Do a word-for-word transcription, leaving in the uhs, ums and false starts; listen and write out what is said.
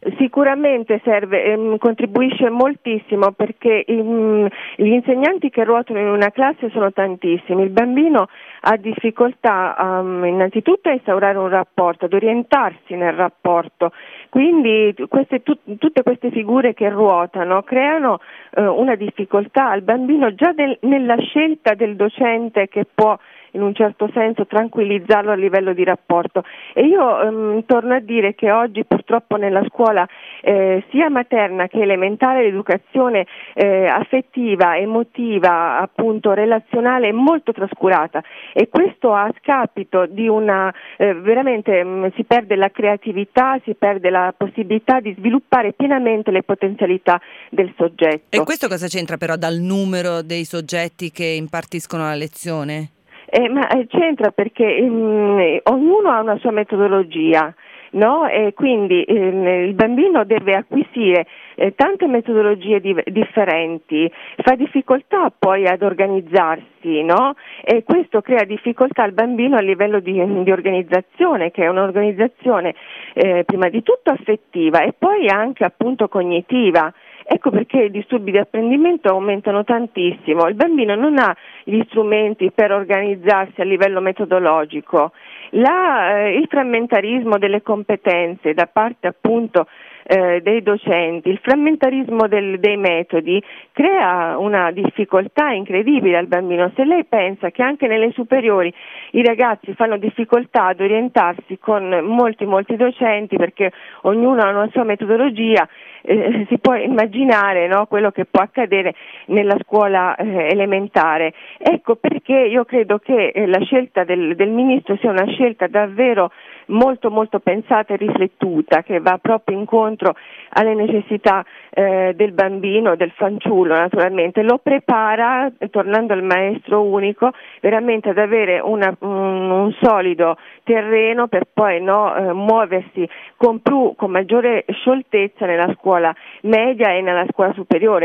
Sicuramente serve, ehm, contribuisce moltissimo perché ehm, gli insegnanti che ruotano in una classe sono tantissimi, il bambino ha difficoltà um, innanzitutto a instaurare un rapporto, ad orientarsi nel rapporto, quindi queste, tu, tutte queste figure che ruotano creano eh, una difficoltà al bambino già del, nella scelta del docente che può in un certo senso tranquillizzarlo a livello di rapporto. E io ehm, torno a dire che oggi purtroppo nella scuola eh, sia materna che elementare l'educazione eh, affettiva, emotiva, appunto relazionale è molto trascurata, e questo a scapito di una eh, veramente mh, si perde la creatività, si perde la possibilità di sviluppare pienamente le potenzialità del soggetto. E questo cosa c'entra però dal numero dei soggetti che impartiscono la lezione? Eh, ma eh, c'entra perché mh, ognuno ha una sua metodologia, no? E quindi eh, il bambino deve acquisire eh, tante metodologie di- differenti, fa difficoltà poi ad organizzarsi, no? E questo crea difficoltà al bambino a livello di, di organizzazione, che è un'organizzazione eh, prima di tutto affettiva e poi anche appunto cognitiva. Ecco perché i disturbi di apprendimento aumentano tantissimo. Il bambino non ha gli strumenti per organizzarsi a livello metodologico. La, eh, il frammentarismo delle competenze da parte appunto eh, dei docenti, il frammentarismo del, dei metodi crea una difficoltà incredibile al bambino. Se lei pensa che anche nelle superiori i ragazzi fanno difficoltà ad orientarsi con molti molti docenti perché ognuno ha una sua metodologia, eh, si può immaginare, no, quello che può accadere nella scuola eh, elementare. Ecco perché io credo che eh, la scelta del, del ministro sia una scelta davvero molto molto pensata e riflettuta, che va proprio incontro alle necessità eh, del bambino, del fanciullo naturalmente, lo prepara, tornando al maestro unico, veramente ad avere una, un, un solido terreno per poi no, eh, muoversi con più, con maggiore scioltezza nella scuola media e nella scuola superiore.